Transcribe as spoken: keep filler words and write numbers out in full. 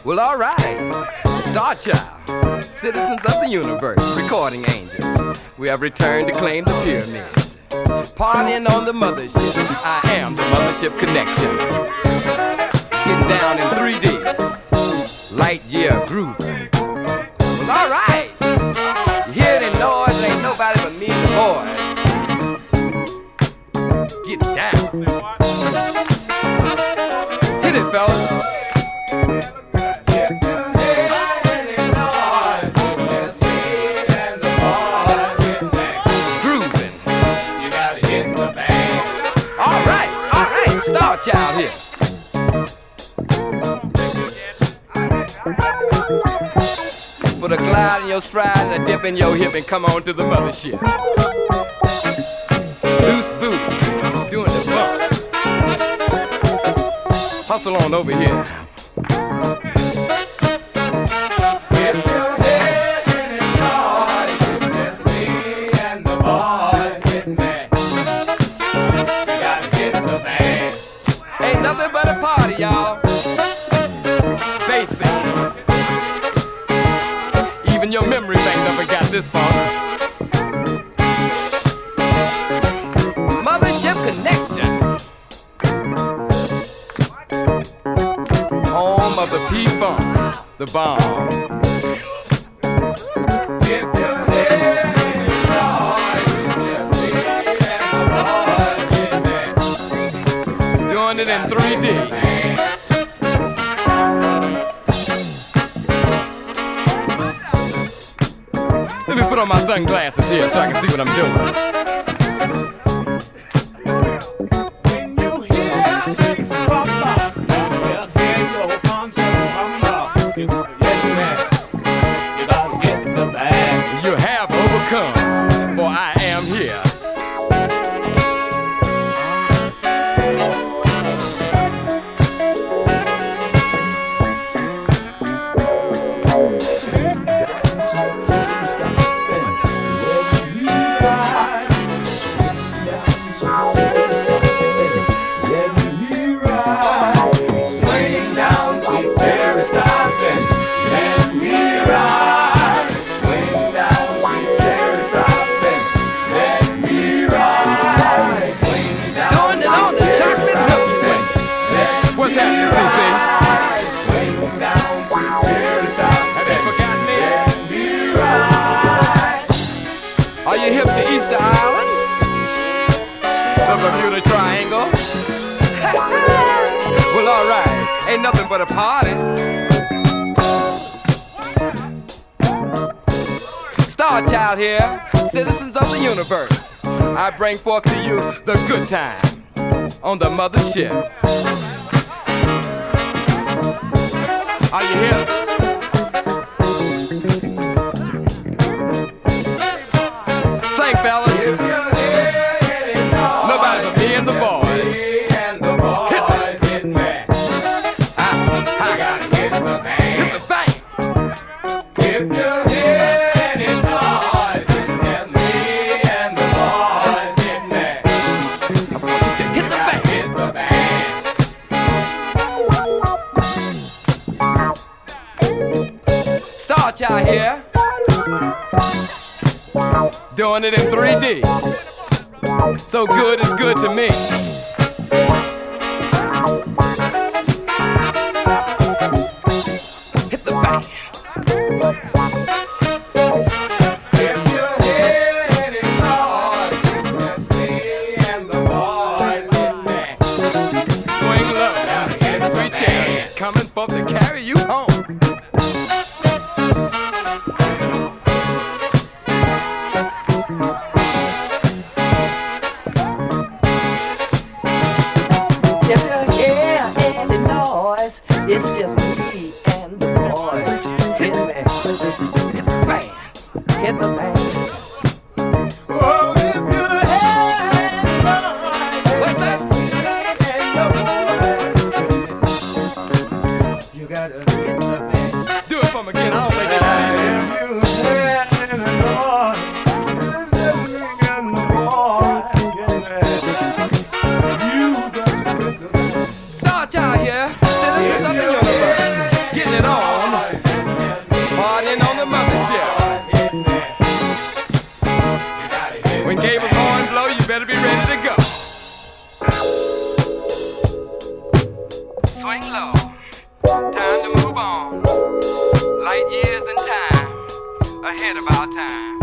Well, all right. Star Child, citizens of the universe, recording angels. We have returned to claim the pyramids. Partying on the mothership. I am the Mothership Connection. Getting down in three D. Light year groove. Well, all right. You hear the noise? Ain't nobody but me and the boys. Get down. Hit it, fellas. Star Child here. Put a glide in your stride and a dip in your hip and come on to the mothership. Loose booty, doing the bump. Hustle on over here. Nothing but a party, y'all. Basic. Even your memory bank never got this far. Mothership Connection. Home of the P-Funk, the bomb. Doing it in three D. Let me put on my sunglasses here so I can see what I'm doing. When you hear things from up, well, hear your concert from up. Yes, man. You gotta get the bag. You have overcome, for I am here. Are you hip to Easter Island? The Bermuda Triangle? Well, all right. Ain't nothing but a party. Star Child here, citizens of the universe. I bring forth to you the good time on the mothership. Are you here? Sing, fellas. Nobody but me and the boys. Hit me. I, I gotta hit the bang. Hit the bang. If you hear any noise, it's just me and the boys. Hit me. I want you to hit the bang. Hit the bang. Star Child here. Doing it in three D. So good is good to me. Hit the bang. If you hear any noise, it's me and the boys. Hit me. Swing low, down again, three chairs coming for to carry you home. If you hear any noise, it's just me and the boys. Hit me. Hit the bang. Hit the bang. Oh, if you hear any noise, What's that? you gotta hit the bang. Do it for me again. I don't think it If you hear any noise, it's just me and the boys. You gotta hit the bang. Star Child here, citizens of the universe. Getting it on. Partying on the mothership. When Gable's horn blow, you better be ready to go. Swing low, time to move on. Light years and time, ahead of our time.